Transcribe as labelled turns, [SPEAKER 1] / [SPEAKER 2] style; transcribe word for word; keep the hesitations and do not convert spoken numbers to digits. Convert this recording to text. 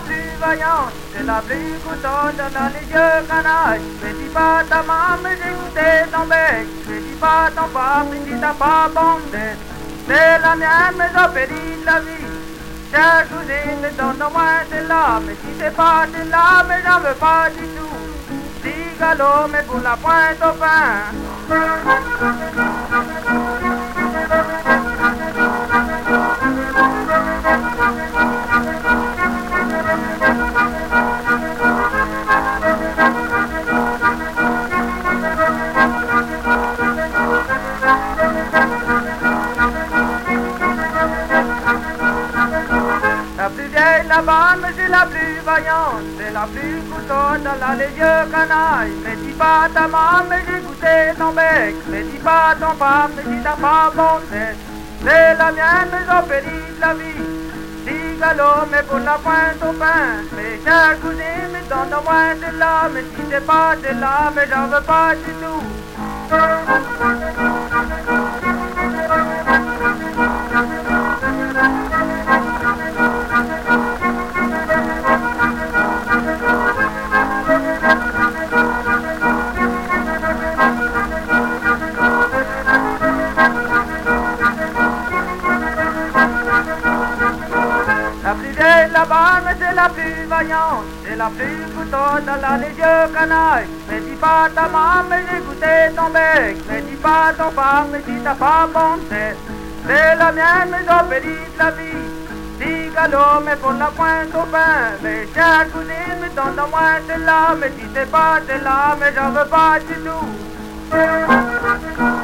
[SPEAKER 1] plus vaillante, c'est la plus coûteuse, elle a les yeux canailles. Mais dis pas ta maman, j'ai goûté ton bec. Mais dis pas ton papa, mais dis t'as pas bonne tête. C'est la mienne, mais j'ai péri de la vie. Chère cousine, mais donne-moi celle-là. Mais si c'est pas celle-là, mais j'en veux pas du tout. Dis galop, mais pour la pointe au pain. La plus vieille, la bonne, mais c'est la plus vaillante. C'est la plus coûteuse, elle a les yeux canailles. Mais dis pas ta maman, mais j'ai goûté ton bec. Mais dis pas ton papa, mais si t'as pas bonne tête. C'est la mienne, mais j'ai péri de la vie. Dis galop, mais pour la pointe au pain. Mes chères cousines, mais donne-moi celle-là. Mais si c'est pas celle-là, mais j'en veux pas du tout. La plus vieille, la bonne, mais c'est la plus vaillante. C'est la plus coûteuse, elle a les yeux canailles. Mais dis pas ta maman, mais j'ai goûté ton bec. Mais dis pas ton papa, mais si t'as pas bonne tête. C'est la mienne, mais j'ai péri de la vie. Dis galop, mais pour la pointe au pain. Mes chères cousines, mais donne-moi celle-là. Mais si c'est pas celle-là, mais j'en veux pas du tout.